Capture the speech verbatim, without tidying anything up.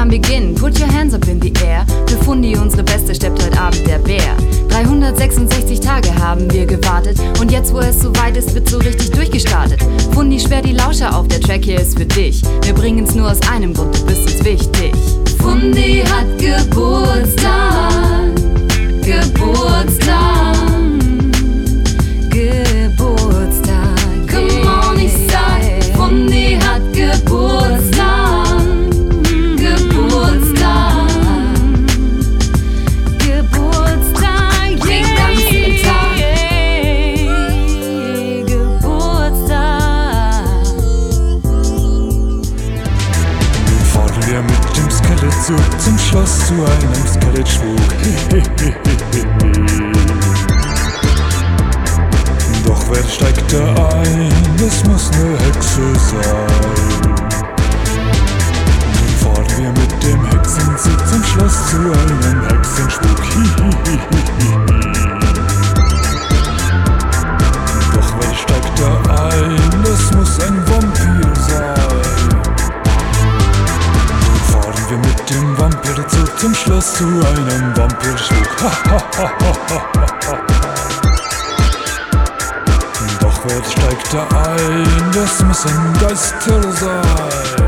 kann beginnen, put your hands up in the air. Für Fundi, unsere Beste, steppt heute Abend der Bär. dreihundertsechsundsechzig Tage haben wir gewartet und jetzt, wo es soweit ist, wird so richtig durchgestartet. Fundi, sperr die Lauscher auf, der Track hier ist für dich. Wir bringen's nur aus einem Grund, du bist uns wichtig. Fundi hat Geburtstag, Geburtstag, Geburtstag. Come on, ich sag, Fundi hat Geburtstag, Geburtstag, Geburtstag, den ganzen Tag, Geburtstag. Fahren wir mit dem Skelettzug zum Schloss zu einem Skelettschwug. Doch wer steigt da ein? Es muss ne Hexe sein. Fahren wir mit dem Hexenzug zum Schloss zu einem Hexenspuk. Doch wer steigt da ein? Es muss ein Vampir sein. Fahren wir mit dem Vampirzug zum Schloss zu einem Vampirspuk. Doch wer steigt da ein? Das muss ein Geister sein.